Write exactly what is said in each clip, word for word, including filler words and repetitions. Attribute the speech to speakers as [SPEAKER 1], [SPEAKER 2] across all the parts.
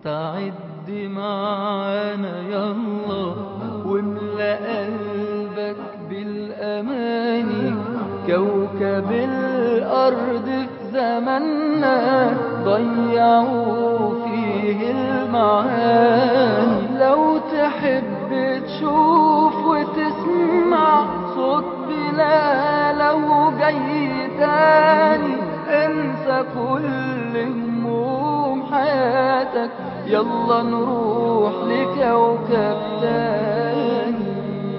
[SPEAKER 1] تعد معانا يلا واملأ قلبك بالأماني. كوكب الأرض في زماننا ضيعوا فيه المعاني. لو تحب تشوف وتسمع صوت بلال لو جاي تاني، انسى كل هموم حياتك، يلا نروح لكوكب تاني.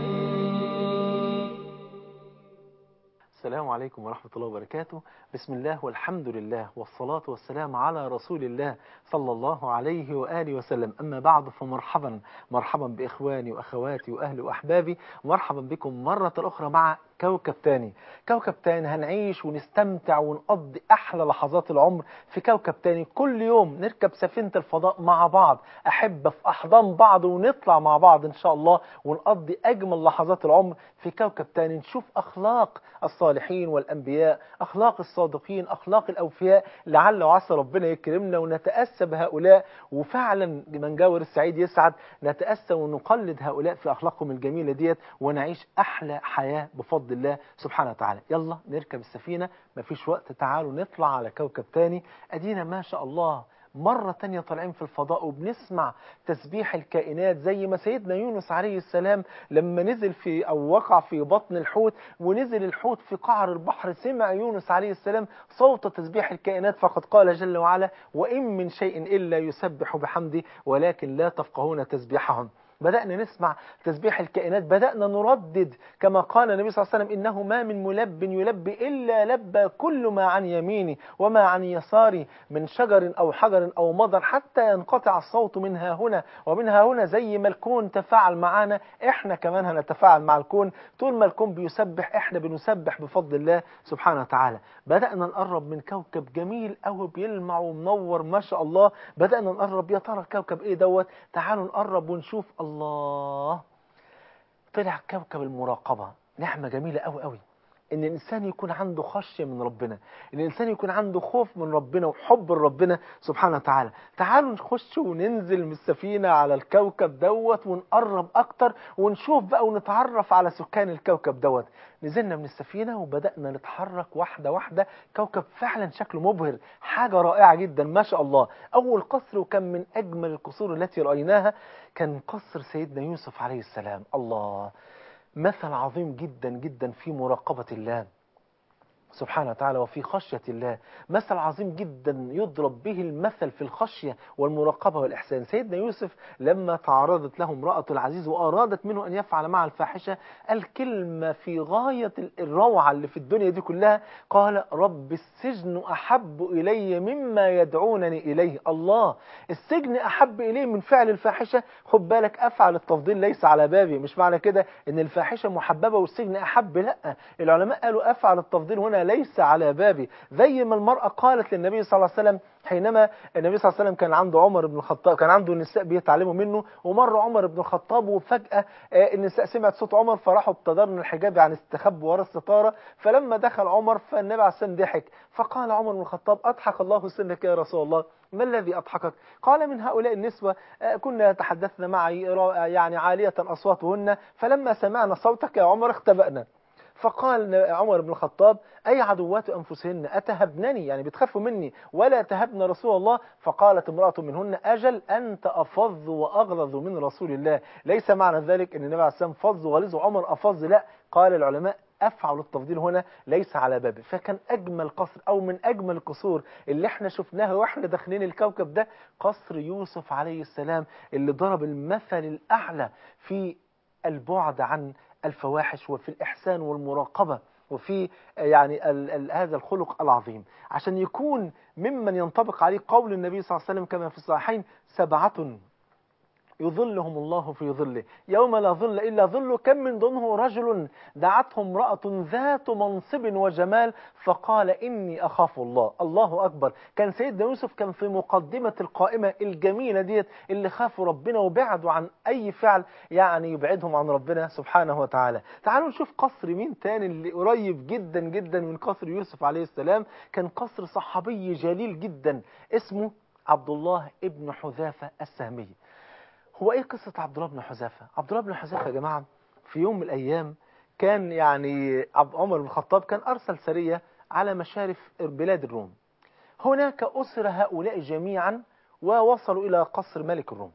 [SPEAKER 2] السلام عليكم ورحمة الله وبركاته. بسم الله والحمد لله والصلاة والسلام على رسول الله صلى الله عليه وآله وسلم. أما بعد، فمرحبا مرحبا بإخواني وأخواتي وأهلي وأحبابي، مرحبا بكم مرة أخرى مع كوكب تاني. كوكب تاني هنعيش ونستمتع ونقضي أحلى لحظات العمر في كوكب تاني. كل يوم نركب سفينة الفضاء مع بعض، أحبة في أحضان بعض، ونطلع مع بعض إن شاء الله ونقضي أجمل لحظات العمر في كوكب تاني. نشوف أخلاق الصالحين والأنبياء، أخلاق الصادقين، أخلاق الأوفياء، لعل وعسى ربنا يكرمنا ونتأسى بهؤلاء. وفعلا من جاور السعيد يسعد، نتأسى ونقلد هؤلاء في أخلاقهم الجميلة ديت ونعيش أحلى حياة بفضل الله سبحانه وتعالى. يلا نركب السفينة، مفيش وقت، تعالوا نطلع على كوكب تاني. أدينا ما شاء الله مرة تانية طالعين في الفضاء وبنسمع تسبيح الكائنات، زي ما سيدنا يونس عليه السلام لما نزل في أو وقع في بطن الحوت ونزل الحوت في قعر البحر، سمع يونس عليه السلام صوت تسبيح الكائنات، فقد قال جل وعلا: وإن من شيء إلا يسبح بحمده ولكن لا تفقهون تسبيحهم. بدأنا نسمع تسبيح الكائنات، بدأنا نردد كما قال النبي صلى الله عليه وسلم: إنه ما من ملب يلبي إلا لبى كل ما عن يميني وما عن يساري من شجر أو حجر أو مضر حتى ينقطع الصوت منها هنا ومنها هنا. زي ما الكون تفاعل معنا، إحنا كمان هنتفاعل مع الكون. طول ما الكون بيسبح إحنا بنسبح بفضل الله سبحانه وتعالى. بدأنا نقرب من كوكب جميل أوي بيلمع ومنور ما شاء الله. بدأنا نقرب، يا ترى كوكب إيه دوت؟ تعالوا نقرب ونشوف. الله، طلع كوكب المراقبة. نعمة جميلة أوي أوي إن الإنسان يكون عنده خشية من ربنا، إن الإنسان يكون عنده خوف من ربنا وحب ربنا سبحانه وتعالى. تعالوا نخش وننزل من السفينة على الكوكب دوت ونقرب أكتر ونشوف بقى ونتعرف على سكان الكوكب دوت. نزلنا من السفينة وبدأنا نتحرك واحدة واحدة. كوكب فعلا شكله مبهر، حاجة رائعة جدا ما شاء الله. أول قصر، وكان من أجمل القصور التي رأيناها، كان قصر سيدنا يوسف عليه السلام. الله، مثل عظيم جدا جدا في مراقبة الله سبحانه وتعالى وفي خشية الله. مثل عظيم جدا يضرب به المثل في الخشية والمراقبة والإحسان. سيدنا يوسف لما تعرضت له امرأة العزيز وأرادت منه أن يفعل مع الفاحشة، الكلمة في غاية الروعة اللي في الدنيا دي كلها، قال: رب السجن أحب إلي مما يدعونني إليه. الله، السجن أحب إليه من فعل الفاحشة. خد بالك، أفعل التفضيل ليس على بابي. مش معنى كده أن الفاحشة محببة والسجن أحب، لا، العلماء قالوا أفعل التفضيل هنا ليس على بابي. زي ما المرأة قالت للنبي صلى الله عليه وسلم حينما النبي صلى الله عليه وسلم كان عنده عمر بن الخطاب، كان عنده النساء بيتعلموا منه، ومر عمر بن الخطاب وفجأة النساء سمعت صوت عمر فراحوا ابتدرن الحجاب، يعني استخبوا ورا الستارة. فلما دخل عمر فالنبي عليه السلام ضحك، فقال عمر بن الخطاب: أضحك الله سنك يا رسول الله. ما الذي أضحكك؟ قال: من هؤلاء النسوة كنا يتحدثن معي يعني عالية أصواتهن، فلما سمعنا صوتك يا عمر اختبأنا. فقال عمر بن الخطاب: أي عدوات أنفسهن أتهبنني، يعني بتخافوا مني ولا تهبن رسول الله؟ فقالت امرأة منهن: أجل أنت أفظ وأغلظ من رسول الله. ليس معنى ذلك أن النبي عليه السلام فظ وغلظ وعمر أفظ، لا، قال العلماء أفعل التفضيل هنا ليس على بابه. فكان أجمل قصر أو من أجمل القصور اللي احنا شفناها واحنا داخلين الكوكب ده قصر يوسف عليه السلام، اللي ضرب المثل الأعلى في البعد عن الفواحش وفي الإحسان والمراقبة وفي يعني ال ال هذا الخلق العظيم، عشان يكون ممن ينطبق عليه قول النبي صلى الله عليه وسلم كما في الصحيحين: سبعة يظلهم الله في ظله يوم لا ظل إلا ظله. كم من ضمنه رجل دعته امرأة ذات منصب وجمال فقال: إني أخاف الله. الله أكبر. كان سيدنا يوسف كان في مقدمة القائمة الجميلة ديت، اللي خافوا ربنا وبعدوا عن أي فعل يعني يبعدهم عن ربنا سبحانه وتعالى. تعالوا نشوف قصر مين تاني اللي قريب جدا جدا من قصر يوسف عليه السلام. كان قصر صحابي جليل جدا اسمه عبد الله ابن حذافة السهمي. هو ايه قصة عبد الله بن حذافة؟ عبد الله بن حذافة يا جماعة في يوم من الايام كان يعني عبد عمر بن الخطاب كان ارسل سرية على مشارف بلاد الروم. هناك اسر هؤلاء جميعا ووصلوا الى قصر ملك الروم.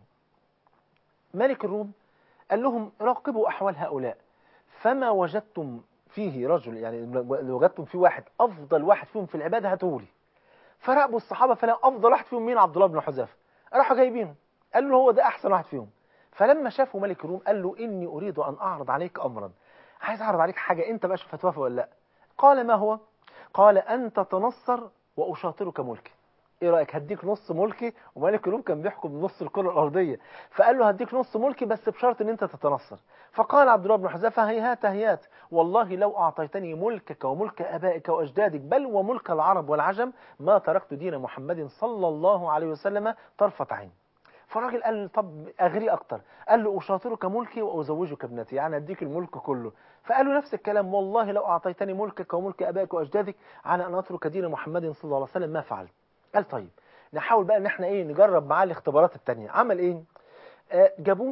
[SPEAKER 2] ملك الروم قال لهم راقبوا احوال هؤلاء، فما وجدتم فيه رجل، يعني لو وجدتم فيه واحد افضل واحد فيهم في العبادة هاتولي. فراقبوا الصحابة فلا افضل واحد فيهم مين؟ عبد الله بن حذافة. راحوا جايبينه، قال له هو ده احسن واحد فيهم. فلما شافوا ملك الروم قال له اني اريد ان اعرض عليك امرا، عايز اعرض عليك حاجة انت بقى شوف هتوافق ولا لا. قال ما هو؟ قال ان تتنصر واشاطرك ملكي. ايه رايك هديك نص ملكي؟ وملك الروم كان بيحكم نص الكره الارضيه، فقال له هديك نص ملكي بس بشرط ان انت تتنصر. فقال عبد الله بن حذافه هيهات هيهات، والله لو اعطيتني ملكك وملك ابائك واجدادك بل وملك العرب والعجم ما تركت دين محمد صلى الله عليه وسلم طرفه عين. فالراجل قال له طب اغري اكتر، قال له اشاطرك ملكي وازوجك ابنتي، يعني اديك الملك كله. فقال له نفس الكلام، والله لو اعطيتني ملكك وملك ابائك واجدادك على ان اترك دين محمد صلى الله عليه وسلم ما فعلت. قال طيب نحاول بقى ان احنا ايه نجرب معاه الاختبارات التانية. عمل ايه؟ آه جابوه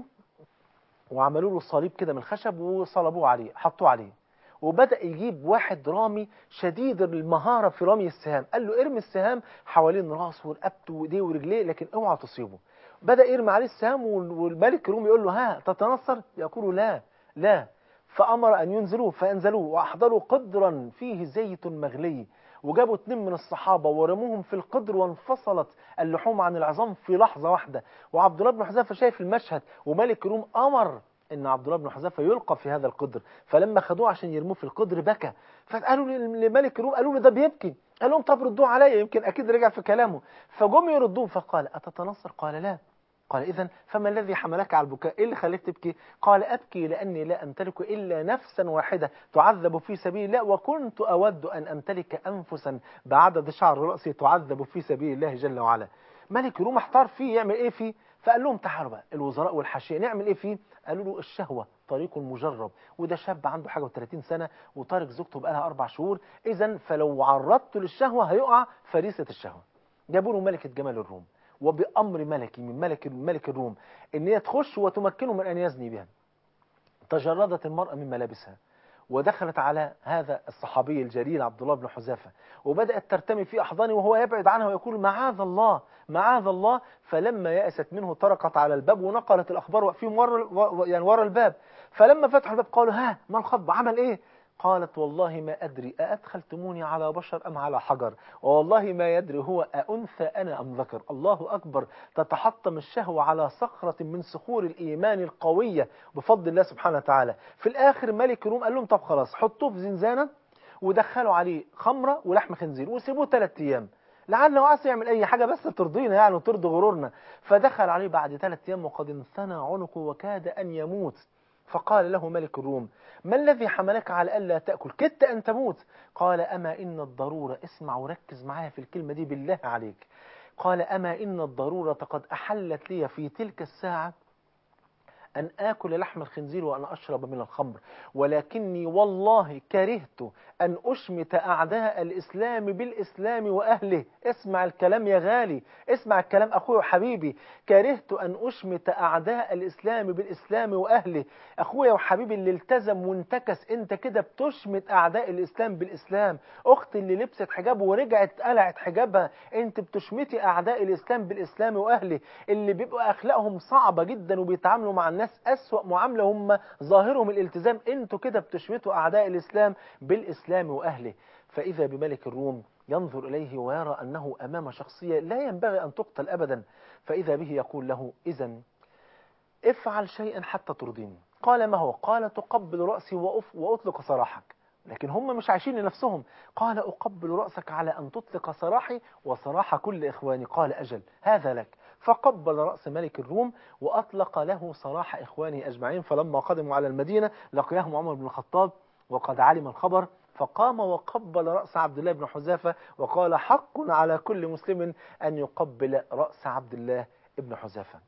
[SPEAKER 2] وعملوا له صليب كده من الخشب وصلبوه عليه، حطوه عليه، وبدأ يجيب واحد رامي شديد المهارة في رمي السهام. قال له ارمي السهام حوالين راسه ورقبته وايديه ورجليه لكن اوعى تصيبه. بدأ يرمي عليه السهام والملك الرومي يقول له ها تتنصر؟ يقول لا لا. فأمر أن ينزلوه فأنزلوه وأحضروا قدرا فيه زيت مغلي، وجابوا اتنين من الصحابة ورموهم في القدر وانفصلت اللحوم عن العظام في لحظة واحدة. وعبد الله بن حذافة شايف المشهد، وملك الروم أمر ان عبد الله بن حذافة يلقى في هذا القدر. فلما خدوه عشان يرموه في القدر بكى. فقالوا لملك الروم، قالوا له ده بيبكي. قال لهم طب ردوه عليا يمكن اكيد رجع في كلامه. فجم يردوه فقال اتتنصر؟ قال لا. قال اذا فما الذي حملك على البكاء؟ ايه اللي خليك تبكي؟ قال ابكي لاني لا امتلك الا نفسا واحده تعذب في سبيل الله، وكنت اود ان امتلك انفسا بعدد شعر راسي تعذب في سبيل الله جل وعلا. ملك الروم احتار فيه يعمل ايه فيه. فقال لهم تعالوا بقى الوزراء والحاشيه نعمل ايه فيه. قالوا له الشهوه طريق مجرب، وده شاب عنده حاجه وثلاثين سنه وطارق زوجته بقى لها اربع شهور، اذا فلو عرضته للشهوه هيقع فريسه الشهوه. جابوا له ملكه جمال الروم وبأمر ملكي من ملك ملك الروم ان هي تخش وتمكنه من ان يزني بها. تجردت المرأة من ملابسها ودخلت على هذا الصحابي الجليل عبد الله بن حذافة وبدأت ترتمي في أحضانه وهو يبعد عنها ويقول معاذ الله معاذ الله. فلما يأست منه طرقت على الباب ونقلت الأخبار واقفين ورا يعني ورا الباب. فلما فتحوا الباب قالوا ها ما الخطبة عمل إيه؟ قالت والله ما أدري أأدخلتموني على بشر أم على حجر، والله ما يدري هو أأنثى أنا أم ذكر. الله أكبر. تتحطم الشهوة على صخرة من صخور الإيمان القوية بفضل الله سبحانه وتعالى. في الآخر ملك الروم قال لهم طب خلاص حطوه في زنزانة ودخلوا عليه خمرة ولحم خنزير وسيبوه ثلاث أيام لعله عايز يعمل أي حاجة بس ترضينا يعني وترضي غرورنا. فدخل عليه بعد ثلاث أيام وقد انثنى عنقه وكاد أن يموت. فقال له ملك الروم ما الذي حملك على ألا تأكل؟ كدت أن تموت. قال أما إن الضرورة، اسمع وركز معايا في الكلمة دي بالله عليك. قال أما إن الضرورة قد أحلت لي في تلك الساعة أن آكل لحم الخنزير وأن أشرب من الخمر، ولكني والله كرهت أن أشمت أعداء الإسلام بالإسلام وأهله. اسمع الكلام يا غالي، اسمع الكلام أخوي وحبيبي. كرهت أن أشمت أعداء الإسلام بالإسلام وأهله. أخويا وحبيبي اللي التزم وانتكس، أنت كده بتشمت أعداء الإسلام بالإسلام. أختي اللي لبست حجاب ورجعت قلعت حجابها، أنت بتشمتي أعداء الإسلام بالإسلام وأهله. اللي بيبقوا أخلاقهم صعبة جدا وبيتعاملوا مع الناس أسوأ معاملة هم ظاهرهم الالتزام، انتوا كده بتشمتوا أعداء الإسلام بالإسلام وأهله. فإذا بملك الروم ينظر إليه ويرى أنه أمام شخصية لا ينبغي أن تقتل أبدا. فإذا به يقول له إذن افعل شيئا حتى ترضيني. قال ما هو؟ قال تقبل رأسي وأطلق سراحك. لكن هم مش عايشين لنفسهم. قال أقبل رأسك على أن تطلق سراحي وسراح كل إخواني. قال أجل هذا لك. فقبل رأس ملك الروم وأطلق له سراح إخوانه أجمعين. فلما قدموا على المدينة لقيهم عمر بن الخطاب وقد علم الخبر، فقام وقبل رأس عبد الله بن حذافة وقال حق على كل مسلم أن يقبل رأس عبد الله بن حذافة.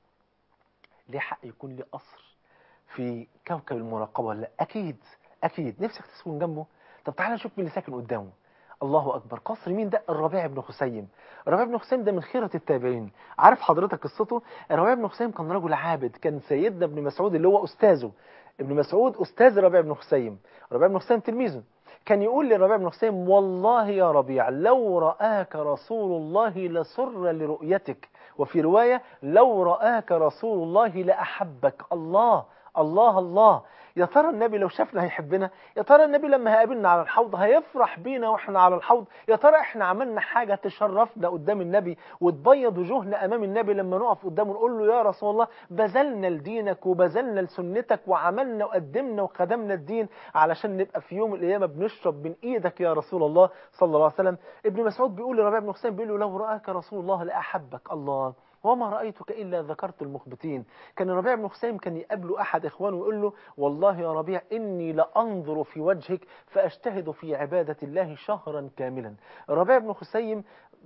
[SPEAKER 2] ليه حق يكون لي قصر في كوكب المراقبة ولا؟ أكيد أكيد. نفسك تسكن جنبه؟ طب تعالى نشوف مين اللي ساكن قدامه. الله أكبر. قصر مين ده؟ الربيع بن خثيم. الربيع بن خثيم ده من خيرة التابعين. عارف حضرتك قصته؟ الربيع بن خثيم كان رجل عابد، كان سيدنا ابن مسعود اللي هو أستاذه، ابن مسعود أستاذ الربيع بن خثيم، الربيع بن خثيم تلميذه، كان يقول للربيع بن خثيم: والله يا ربيع لو رآك رسول الله لسر لرؤيتك، وفي رواية لو رآك رسول الله لأحبك. الله الله الله. يا ترى النبي لو شافنا هيحبنا؟ يا ترى النبي لما هيقابلنا على الحوض هيفرح بينا واحنا على الحوض؟ يا ترى احنا عملنا حاجة تشرفنا قدام النبي وتبيض وجوهنا امام النبي لما نقف قدامه نقول له: يا رسول الله بذلنا لدينك وبذلنا لسنتك وعملنا وقدمنا وخدمنا الدين علشان نبقى في يوم القيامة بنشرب من ايدك يا رسول الله صلى الله عليه وسلم. ابن مسعود بيقول لربيع بن خثيم، بيقول له: لو رآك رسول الله لأحبك. الله. وما رأيتك إلا ذكرت المخبتين. كان الربيع بن خثيم كان يقابله أحد إخوانه ويقول له: والله يا ربيع إني لأنظر في وجهك فأجتهد في عبادة الله شهرا كاملا. الربيع بن خثيم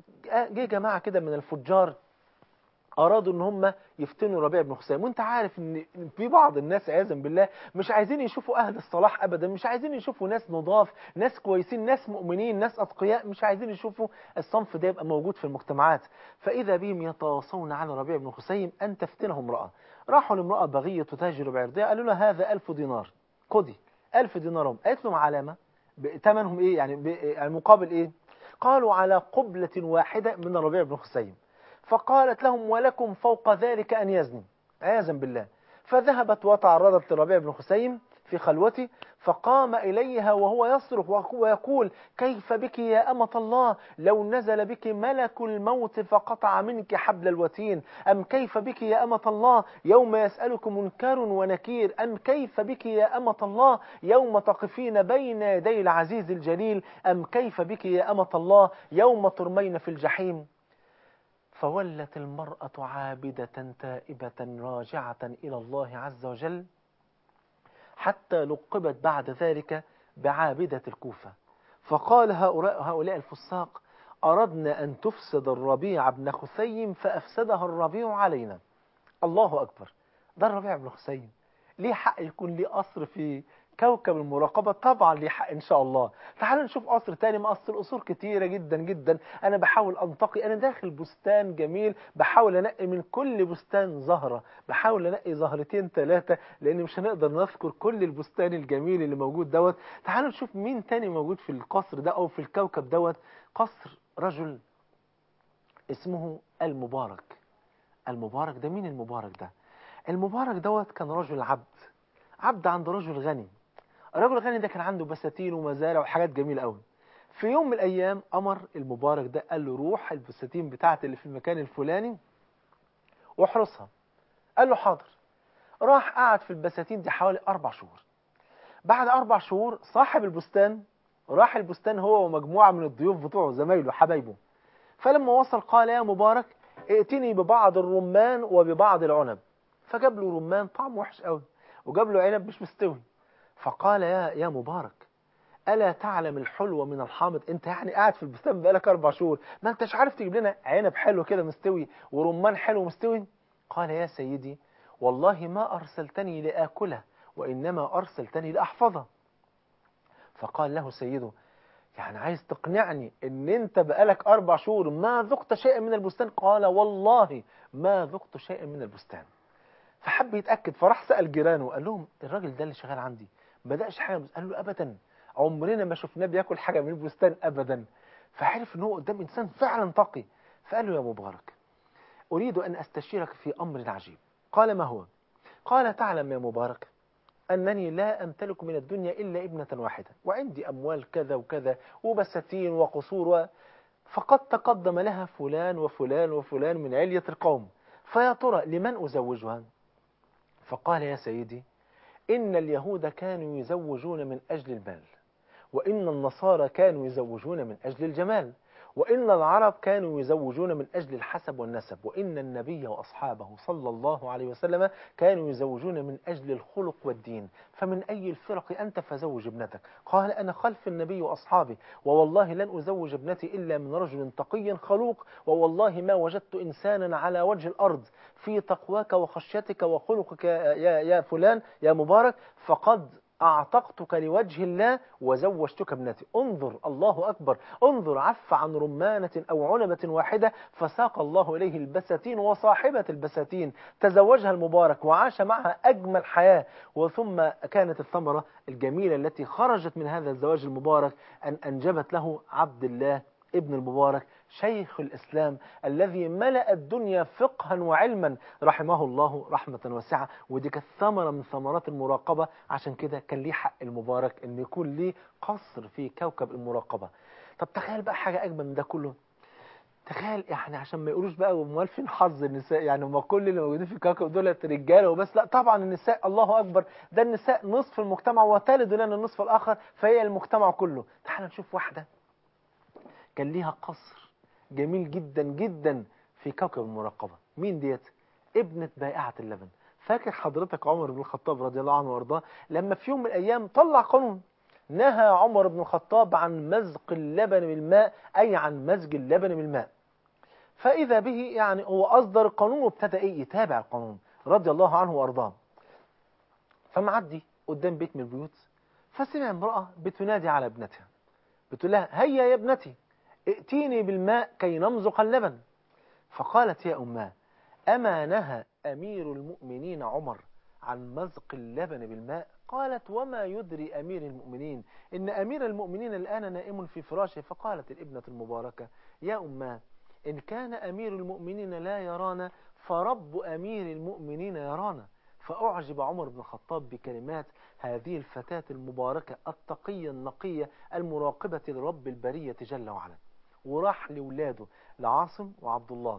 [SPEAKER 2] جه جماعة كده من الفجار أرادوا إن هم يفتنوا ربيع بن خثيم، وأنت عارف إن في بعض الناس عياذا بالله مش عايزين يشوفوا أهل الصلاح أبدا، مش عايزين يشوفوا ناس نضاف، ناس كويسين، ناس مؤمنين، ناس أتقياء، مش عايزين يشوفوا الصنف ده يبقى موجود في المجتمعات. فإذا بهم يتواصون على ربيع بن خثيم أن تفتنه امرأة. راحوا لامرأة بغية تتاجر بعرضها، قالوا لها: هذا ألف دينار، خدي ألف دينارهم. قالت لهم: علامة ثمنهم إيه يعني؟ المقابل إيه؟ قالوا: على قبلة واحدة من ربيع بن خثيم. فقالت لهم: ولكم فوق ذلك أن يزني، عياذا بالله. فذهبت وتعرضت لربيع بن خثيم في خلوته، فقام إليها وهو يصرخ ويقول: كيف بك يا أمة الله لو نزل بك ملك الموت فقطع منك حبل الوتين؟ أم كيف بك يا أمة الله يوم يسألك منكر ونكير؟ أم كيف بك يا أمة الله يوم تقفين بين يدي العزيز الجليل؟ أم كيف بك يا أمة الله يوم ترمين في الجحيم؟ فولت المرأة عابدة تائبة راجعة إلى الله عز وجل، حتى لقبت بعد ذلك بعابدة الكوفة. فقال هؤلاء, هؤلاء الفساق: أردنا أن تفسد الربيع بن خثيم فأفسدها الربيع علينا. الله أكبر. ده الربيع بن خثيم ليه حق يكون ليه قصر في كوكب المراقبة؟ طبعا ليه حق إن شاء الله. تعالوا نشوف قصر تاني من قصر القصور كتيرة جدا جدا. أنا بحاول أنتقي، أنا داخل بستان جميل بحاول أنقي من كل بستان زهرة، بحاول أنقي زهرتين ثلاثة لأن مش هنقدر نذكر كل البستان الجميل اللي موجود دوت. تعالوا نشوف مين تاني موجود في القصر ده أو في الكوكب دوت. قصر رجل اسمه المبارك. المبارك ده مين المبارك ده؟ المبارك دوت كان رجل عبد، عبد عند رجل غني. الرجل الغني ده كان عنده بساتين ومزارع وحاجات جميلة قوي. في يوم من الأيام أمر المبارك ده، قال له: روح البساتين بتاعتي اللي في المكان الفلاني واحرسها. قال له: حاضر. راح قعد في البساتين دي حوالي أربع شهور. بعد أربع شهور صاحب البستان راح البستان هو ومجموعة من الضيوف بتوعه زمايله حبايبه. فلما وصل قال: يا مبارك ائتني ببعض الرمان وببعض العنب. فجاب له رمان طعم وحش قوي وجاب له عنب مش مستوي. فقال: يا يا مبارك ألا تعلم الحلو من الحامض؟ انت يعني قاعد في البستان بقالك أربع شهور ما انتش عارف تجيب لنا عنب حلو كده مستوي ورمان حلو مستوي؟ قال: يا سيدي والله ما أرسلتني لآكله وإنما أرسلتني لأحفظه. فقال له سيده: يعني عايز تقنعني ان انت بقالك أربع شهور ما ذقت شيئا من البستان؟ قال: والله ما ذقت شيئا من البستان. فحب يتأكد، فراح سأل جيرانه وقال لهم: الراجل ده اللي شغال عندي ما دقش حاجة؟ قال له: أبدا، عمرنا ما شفناه بياكل حاجة من البستان أبدا. فعرف ان هو قدام إنسان فعلا تقي. فقال له: يا مبارك أريد أن أستشيرك في أمر عجيب. قال: ما هو؟ قال: تعلم يا مبارك أنني لا أمتلك من الدنيا إلا ابنة واحدة، وعندي أموال كذا وكذا وبساتين وقصور و... فقد تقدم لها فلان وفلان وفلان من علية القوم، فيا ترى لمن أزوجها؟ فقال: يا سيدي إن اليهود كانوا يزوجون من أجل المال، وإن النصارى كانوا يزوجون من أجل الجمال، وإن العرب كانوا يزوجون من أجل الحسب والنسب، وإن النبي وأصحابه صلى الله عليه وسلم كانوا يزوجون من أجل الخلق والدين، فمن أي الفرق أنت فزوج ابنتك؟ قال: أنا خلف النبي وأصحابه، ووالله لن أزوج ابنتي إلا من رجل تقي خلوق، ووالله ما وجدت إنسانا على وجه الأرض في تقواك وخشيتك وخلقك يا, يا فلان يا مبارك، فقد أعتقتك لوجه الله وزوجتك ابنتي. انظر، الله أكبر، انظر، عف عن رمانة أو عنبة واحدة فساق الله إليه البساتين وصاحبة البساتين، تزوجها المبارك وعاش معها أجمل حياة. وثم كانت الثمرة الجميلة التي خرجت من هذا الزواج المبارك أن أنجبت له عبد الله ابن المبارك شيخ الإسلام الذي ملأ الدنيا فقها وعلما رحمه الله رحمة واسعة. ودي كانت ثمرة من ثمرات المراقبة، عشان كده كان ليه حق المبارك أن يكون ليه قصر في كوكب المراقبة. طب تخيل بقى حاجة أجمل من ده كله. تخيل يعني عشان ما يقولوش بقى امال فين حظ النساء، يعني هم كل اللي موجودين في الكوكب دول رجاله وبس؟ لا طبعا، النساء الله اكبر، ده النساء نصف المجتمع وتلد لنا النصف الاخر، فهي المجتمع كله. تعال نشوف واحده كان ليها قصر جميل جدا جدا في كوكب المراقبه. مين ديت؟ ابنه بائعه اللبن. فاكر حضرتك عمر بن الخطاب رضي الله عنه وارضاه لما في يوم من الايام طلع قانون، نهى عمر بن الخطاب عن مزق اللبن بالماء، اي عن مزج اللبن بالماء. فإذا به يعني هو أصدر القانون وابتدى إيه يتابع القانون رضي الله عنه وأرضاه. فمعدي قدام بيت من البيوت، فسمع امرأة بتنادي على ابنتها، بتقول لها هيا يا ابنتي ائتيني بالماء كي نمزق اللبن. فقالت يا أماه أما نهى أمير المؤمنين عمر عن مزق اللبن بالماء؟ قالت وما يدري أمير المؤمنين إن أمير المؤمنين الآن نائم في فراشه. فقالت الابنة المباركة يا أماه إن كان أمير المؤمنين لا يرانا فرب أمير المؤمنين يرانا. فأعجب عمر بن الخطاب بكلمات هذه الفتاة المباركة التقية النقية المراقبة لرب البرية جل وعلا، وراح لولاده لعاصم وعبد الله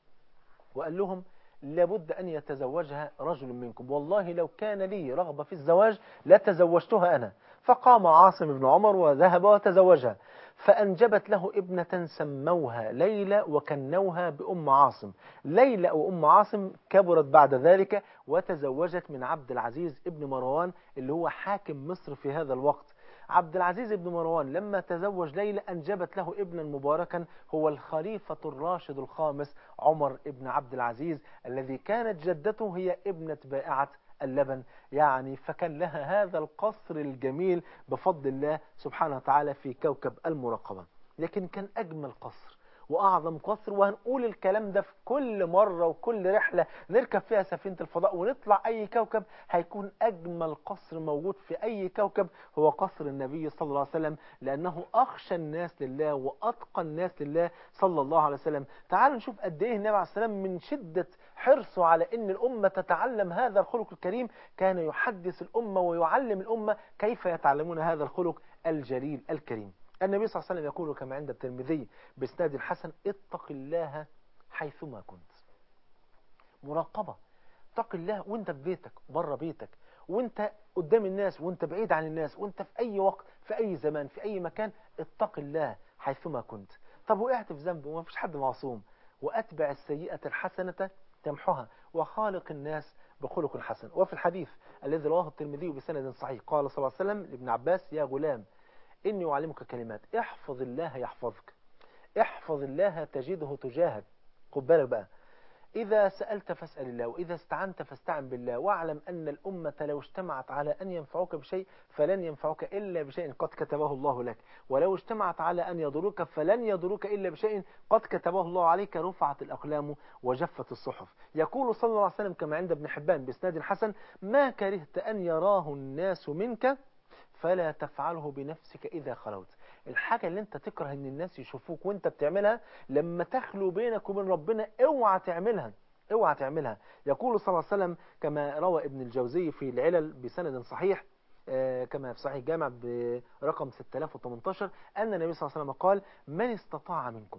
[SPEAKER 2] وقال لهم لابد أن يتزوجها رجل منكم، والله لو كان لي رغبة في الزواج لتزوجتها أنا. فقام عاصم بن عمر وذهب وتزوجها، فأنجبت له ابنة سموها ليلى وكنوها بأم عاصم. ليلى وأم عاصم كبرت بعد ذلك وتزوجت من عبد العزيز ابن مروان اللي هو حاكم مصر في هذا الوقت. عبد العزيز بن مروان لما تزوج ليلى أنجبت له ابنا مباركا هو الخليفة الراشد الخامس عمر ابن عبد العزيز، الذي كانت جدته هي ابنة بائعة اللبن. يعني فكان لها هذا القصر الجميل بفضل الله سبحانه وتعالى في كوكب المراقبة. لكن كان أجمل قصر وأعظم قصر، وهنقول الكلام ده في كل مرة وكل رحلة نركب فيها سفينة الفضاء ونطلع أي كوكب، هيكون أجمل قصر موجود في أي كوكب هو قصر النبي صلى الله عليه وسلم، لأنه أخشى الناس لله وأتقى الناس لله صلى الله عليه وسلم. تعالوا نشوف قد إيه النبي عليه السلام من شدة حرصه على أن الأمة تتعلم هذا الخلق الكريم كان يحدث الأمة ويعلم الأمة كيف يتعلمون هذا الخلق الجليل الكريم. النبي صلى الله عليه وسلم يقول كما عند الترمذي بإسناد الحسن اتق الله حيثما كنت. مراقبة، اتق الله وانت في بيتك بره بيتك وانت قدام الناس وانت بعيد عن الناس وانت في أي وقت في أي زمان في أي مكان، اتق الله حيثما كنت. طب وقعت في ذنب وما فيش حد معصوم، وأتبع السيئة الحسنة تمحها وخالق الناس بخلق حسن. وفي الحديث الذي رواه الترمذي بسند صحيح قال صلى الله عليه وسلم لابن عباس يا غلام إني أعلمك كلمات احفظ الله يحفظك، احفظ الله تجده تجاهك. خد بالك بقى، إذا سألت فاسأل الله، وإذا استعنت فاستعن بالله، واعلم أن الأمة لو اجتمعت على أن ينفعوك بشيء فلن ينفعوك إلا بشيء قد كتبه الله لك، ولو اجتمعت على أن يضروك فلن يضروك إلا بشيء قد كتبه الله عليك. رفعت الأقلام وجفت الصحف. يقول صلى الله عليه وسلم كما عند ابن حبان بإسناد حسن ما كرهت أن يراه الناس منك فلا تفعله بنفسك إذا خلوت. الحاجة اللي انت تكره ان الناس يشوفوك وانت بتعملها لما تخلو بينك وبين ربنا اوعى تعملها، اوعى تعملها. يقول صلى الله عليه وسلم كما روى ابن الجوزي في العلل بسند صحيح آه كما في صحيح الجامع برقم ستة آلاف وثمانية عشر أن النبي صلى الله عليه وسلم قال من استطاع منكم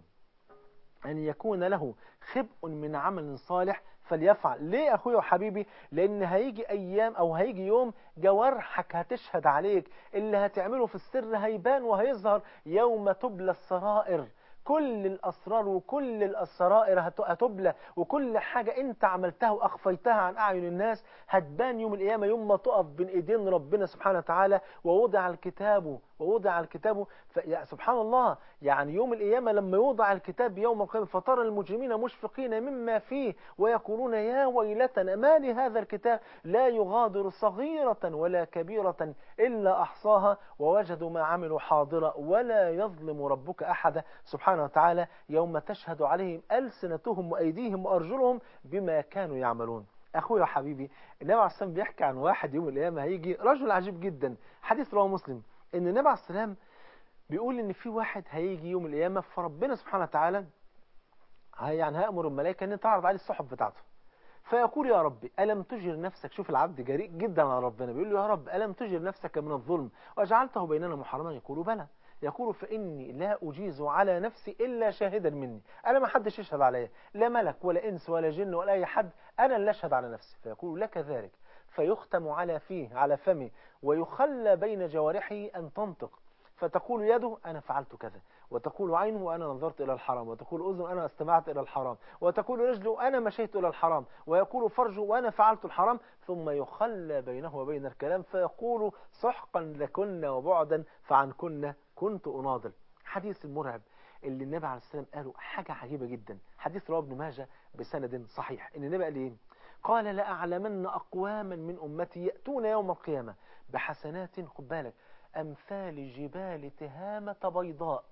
[SPEAKER 2] أن يكون له خبء من عمل صالح فليفعل. ليه أخويا وحبيبي؟ لأن هيجي أيام أو هيجي يوم جوارحك هتشهد عليك، اللي هتعمله في السر هيبان وهيظهر يوم تبلى السرائر. كل الأسرار وكل السرائر هتبلى، وكل حاجة أنت عملتها وأخفيتها عن أعين الناس هتبان يوم القيامة، يوم ما تقف بين إيدين ربنا سبحانه وتعالى ووضع الكتاب ووضع الكتاب ف... يا سبحان الله، يعني يوم القيامة لما يوضع الكتاب يوم القيامة فترى المجرمين مشفقين مما فيه ويقولون يا ويلتنا ما لهذا الكتاب لا يغادر صغيرة ولا كبيرة إلا أحصاها ووجدوا ما عملوا حاضرا ولا يظلم ربك أحدا سبحانه وتعالى يوم تشهد عليهم ألسنتهم وأيديهم وأرجلهم بما كانوا يعملون. أخويا وحبيبي، النبي عليه السلام بيحكي عن واحد يوم القيامة هيجي رجل عجيب جدا، حديث رواه مسلم، إن النبي عليه السلام بيقول إن في واحد هيجي يوم القيامة فربنا سبحانه وتعالى هي يعني هيأمر الملائكة أن تعرض عليه الصحف بتاعته، فيقول يا ربي ألم تجر نفسك، شوف العبد جريء جدا على ربنا، بيقول له يا رب ألم تجر نفسك من الظلم وجعلته بيننا محرما؟ يقول بلى. يقول فإني لا أجيز على نفسي إلا شاهدا مني، أنا ما حدش يشهد عليا، لا ملك ولا إنس ولا جن ولا أي حد، أنا اللي أشهد على نفسي. فيقول لك ذلك، فيختم على فيه على فمه ويخلى بين جوارحه أن تنطق، فتقول يده أنا فعلت كذا، وتقول عينه أنا نظرت إلى الحرام، وتقول أذن أنا استمعت إلى الحرام، وتقول رجله أنا مشيت إلى الحرام، ويقول فرجه وأنا فعلت الحرام، ثم يخلى بينه وبين الكلام فيقول سحقا لكن وبعدا فعنكن كنت أناضل. حديث المرعب اللي النبي عليه السلام قاله حاجة عجيبة جدا، حديث رواه ابن ماجه بسند صحيح، إن النبي قال إيه؟ قال لأعلمن أقواما من أمتي يأتون يوم القيامة بحسنات، خد بالك، أمثال جبال تهامة بيضاء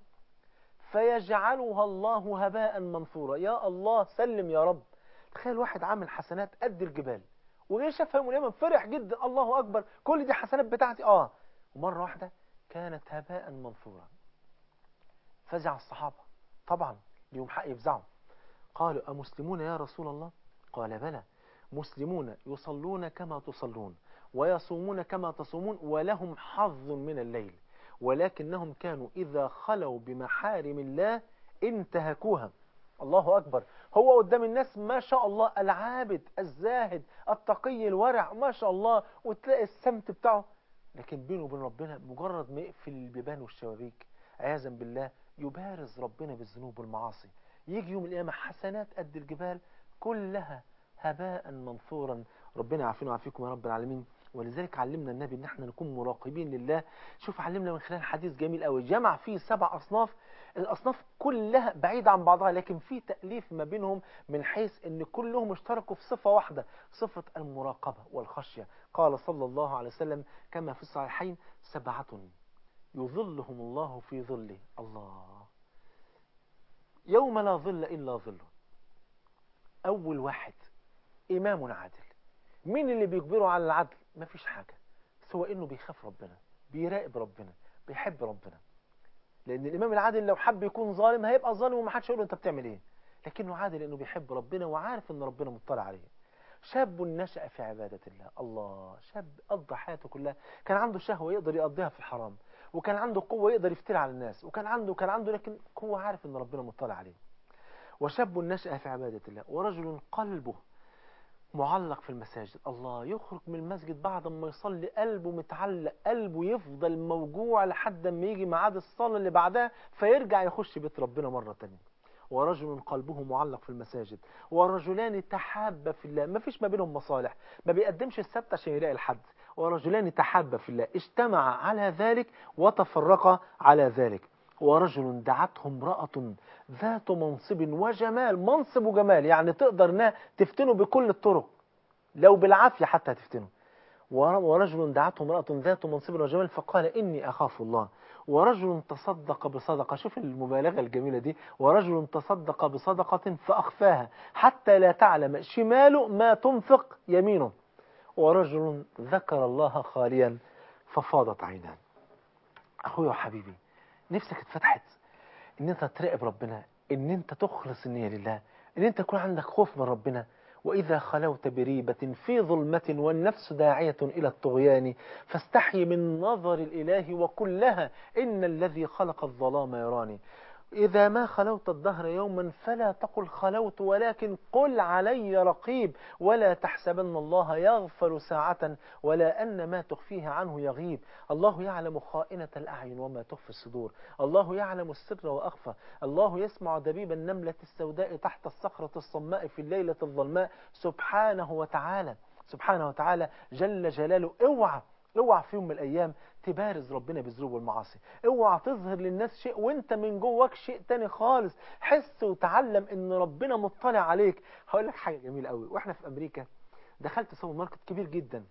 [SPEAKER 2] فيجعلها الله هباء منثورا. يا الله سلم يا رب. تخيل واحد عامل حسنات قد الجبال وجاي شافها يوم القيامة فرح جدا، الله أكبر كل دي حسنات بتاعتي، آه ومرة واحدة كانت هباء منثورا. فزع الصحابة طبعا ليهم حق يفزعوا، قالوا أمسلمون يا رسول الله؟ قال بلى، مسلمون يصلون كما تصلون ويصومون كما تصومون ولهم حظ من الليل، ولكنهم كانوا إذا خلوا بمحارم الله انتهكوها. الله أكبر، هو قدام الناس ما شاء الله العابد الزاهد التقي الورع ما شاء الله، وتلاقي السمت بتاعه، لكن بينه وبين ربنا مجرد ما يقفل البيبان والشبابيك عياذا بالله يبارز ربنا بالذنوب والمعاصي. يجي يوم القيامة حسنات قد الجبال كلها هباء منثورا. ربنا يعافينا ويعافيكم يا رب العالمين. ولذلك علمنا النبي ان احنا نكون مراقبين لله. شوف علمنا من خلال حديث جميل قوي جمع فيه سبع اصناف، الاصناف كلها بعيدة عن بعضها لكن في تأليف ما بينهم من حيث ان كلهم اشتركوا في صفة واحدة، صفة المراقبة والخشية. قال صلى الله عليه وسلم كما في الصحيحين سبعة يظلهم الله في ظله، الله يوم لا ظل إلا ظله. أول واحد إمام عادل. مين اللي بيجبره على العدل؟ مفيش حاجة سوى إنه بيخاف ربنا، بيراقب ربنا، بيحب ربنا. لأن الإمام العادل لو حب يكون ظالم هيبقى ظالم ومحدش يقول له أنت بتعمل إيه، لكنه عادل إنه بيحب ربنا وعارف إن ربنا مطلع عليه. شاب نشأ في عبادة الله، الله شاب قضى حياته كلها كان عنده شهوة يقدر يقضيها في الحرام، وكان عنده قوة يقدر يفتري على الناس، وكان عنده كان عنده لكن هو عارف إن ربنا مطلع عليه. وشاب نشأ في عبادة الله، ورجل قلبه معلق في المساجد، الله يخرج من المسجد بعد ما يصلي قلبه متعلق، قلبه يفضل موجوع لحد ما يجي ميعاد الصلاة اللي بعدها فيرجع يخش بيت ربنا مرة تانية. ورجل قلبه معلق في المساجد، ورجلان تحابا في الله، ما فيش ما بينهم مصالح، ما بيقدمش السبت عشان يلاقي الحد. ورجلان تحابا في الله اجتمع على ذلك وتفرقا على ذلك. ورجل دعته امرأة ذات منصب وجمال، منصب وجمال يعني تقدر انها تفتنه بكل الطرق، لو بالعافية حتى تفتنه. ورجل دعته امرأة ذات منصب وجمال فقال إني أخاف الله. ورجل تصدق بصدقة، شوف المبالغة الجميلة دي، ورجل تصدق بصدقة فأخفاها حتى لا تعلم شماله ما تنفق يمينه. ورجل ذكر الله خاليا ففاضت عيناه. أخوي وحبيبي، نفسك اتفتحت ان انت تراقب ربنا، ان انت تخلص النية لله، ان انت يكون عندك خوف من ربنا. وإذا خلوت بريبة في ظلمة والنفس داعية إلى الطغيان فاستحي من نظر الإله وكلها إن الذي خلق الظلام يراني. إذا ما خلوت الدهر يوما فلا تقل خلوت ولكن قل علي رقيب، ولا تحسبن الله يغفل ساعة ولا أن ما تخفيه عنه يغيب. الله يعلم خائنة الأعين وما تخفي الصدور، الله يعلم السر وأخفى، الله يسمع دبيب النملة السوداء تحت الصخرة الصماء في الليلة الظلماء. سبحانه وتعالى سبحانه وتعالى جل جلاله. اوعى اوعى في يوم من الايام تبارز ربنا بالذنوب والمعاصي، اوعى تظهر للناس شيء وانت من جواك شيء تاني خالص. حس وتعلم ان ربنا مطلع عليك. هقول لك حاجه جميله قوي. واحنا في امريكا دخلت سوبر ماركت كبير جدا،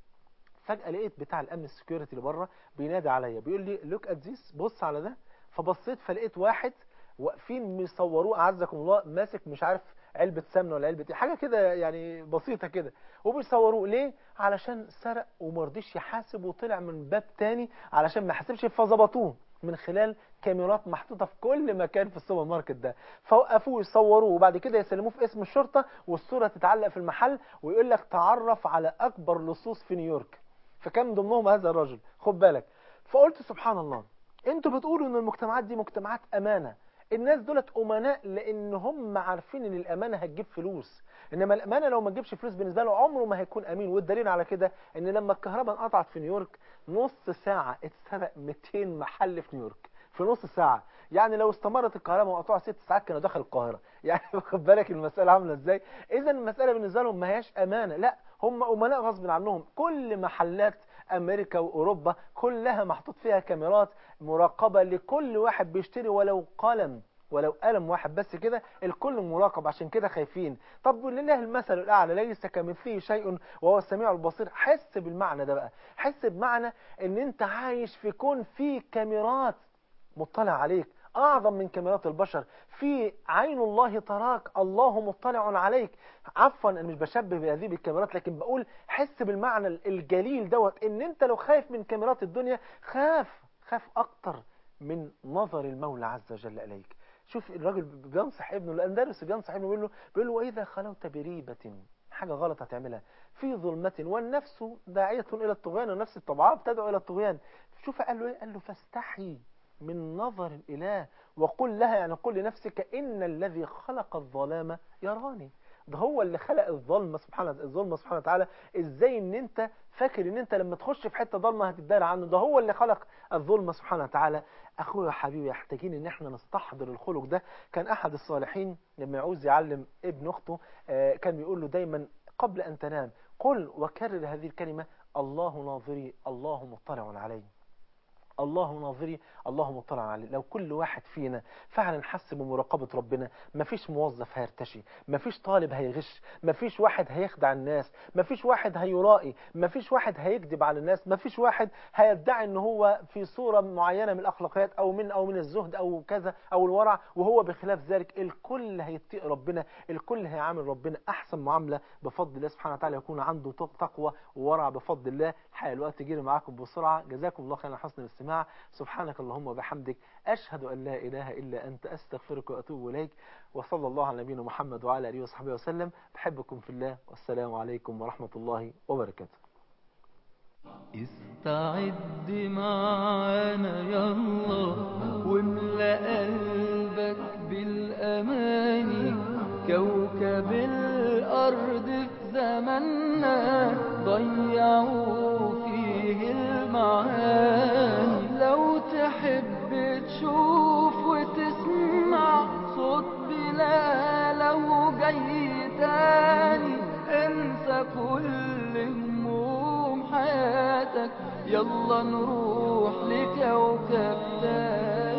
[SPEAKER 2] فجاه لقيت بتاع الامن السكيورتي اللي بره بينادي عليا بيقول لي لوك ات ذيس، بص على ده. فبصيت فلقيت واحد واقفين بيصوروه اعزكم الله ماسك مش عارف علبه سمنه ولا علبه ايه، حاجه كده يعني بسيطه كده، وبيصوروه ليه؟ علشان سرق وما رضيش يحاسب وطلع من باب تاني علشان ما يحاسبش، فظبطوه من خلال كاميرات محطوطه في كل مكان في السوبر ماركت ده. فوقفوه يصوروه وبعد كده يسلموه في اسم الشرطه، والصوره تتعلق في المحل ويقول لك تعرف على اكبر لصوص في نيويورك، فكان ضمنهم هذا الرجل. خد بالك. فقلت سبحان الله، انتوا بتقولوا ان المجتمعات دي مجتمعات امانه، الناس دولت امناء لان هم عارفين ان الامانه هتجيب فلوس، انما الامانه لو ما تجيبش فلوس بالنسبه له عمره ما هيكون امين. والدليل على كده ان لما الكهرباء انقطعت في نيويورك نص ساعه اتسرق مئتين محل في نيويورك في نص ساعه. يعني لو استمرت الكهرباء مقطوعه ست ساعات كانوا دخلوا القاهره. يعني واخد بالك المساله عامله ازاي؟ اذا المساله بالنسبه لهم ما هياش امانه، لا هم امناء غصب عنهم. كل محلات امريكا واوروبا كلها محطوط فيها كاميرات مراقبه لكل واحد بيشتري ولو قلم ولو قلم واحد بس كده، الكل مراقب، عشان كده خايفين. طب ولله المثل الاعلى، ليس كمثله شيء وهو السميع البصير. حس بالمعنى ده بقى، حس بمعنى ان انت عايش في كون فيه كاميرات مطلع عليك اعظم من كاميرات البشر، في عين الله تراك، الله مطلع عليك. عفوا انا مش بشبه بهذه بالكاميرات، لكن بقول حس بالمعنى الجليل دوت، ان انت لو خايف من كاميرات الدنيا خاف خاف اكتر من نظر المولى عز وجل اليك. شوف الراجل بينصح ابنه الاندلسي، بينصح ابنه بيقول له بيقول له واذا خلوت بريبه، حاجه غلط هتعملها، في ظلمه والنفس داعيه الى الطغيان، والنفس الطبعاء بتدعو الى الطغيان. شوف قال له ايه؟ قال له فاستحي من نظر الإله وقل لها، يعني قل لنفسك إن الذي خلق الظلام يراني. ده هو اللي خلق الظلمة سبحانه الظلمة سبحانه وتعالى. ازاي ان انت فاكر ان انت لما تخش في حتة ظلمة هتتدار عنه؟ ده هو اللي خلق الظلمة سبحانه وتعالى. اخويا وحبيبي محتاجين ان احنا نستحضر الخلق ده. كان احد الصالحين لما يعوز يعلم ابن اخته كان بيقول له دايما قبل ان تنام قل وكرر هذه الكلمة: الله ناظري الله مطلع علي، الله ناظري الله مطلع عليه. لو كل واحد فينا فعلا حس بمراقبة ربنا، مفيش موظف هيرتشي، مفيش طالب هيغش، مفيش واحد هيخدع الناس، مفيش واحد هيرائي، مفيش واحد هيكذب على الناس، مفيش واحد هيدعي ان هو في صورة معينة من الاخلاقيات او من او من الزهد او كذا او الورع وهو بخلاف ذلك. الكل هيتقي ربنا، الكل هيعامل ربنا احسن معاملة بفضل الله سبحانه وتعالى، يكون عنده تقوى وورع بفضل الله. الحقيقة الوقت جري معاكم بسرعة، جزاكم الله خيرا حسن الاستماع. سبحانك اللهم وبحمدك، أشهد أن لا إله إلا أنت، أستغفرك وأتوب إليك. وصلى الله على نبينا محمد وعلى آله وصحبه وسلم. بحبكم في الله، والسلام عليكم ورحمة الله وبركاته.
[SPEAKER 1] استعد معانا يلا واملأ قلبك بالأماني، كوكب الأرض في زماننا ضيعوا فيه المعاني. لو تحب تشوف وتسمع صوت بلال وهو جاي تاني، انسى كل هموم حياتك، يلا نروح لكوكب تاني.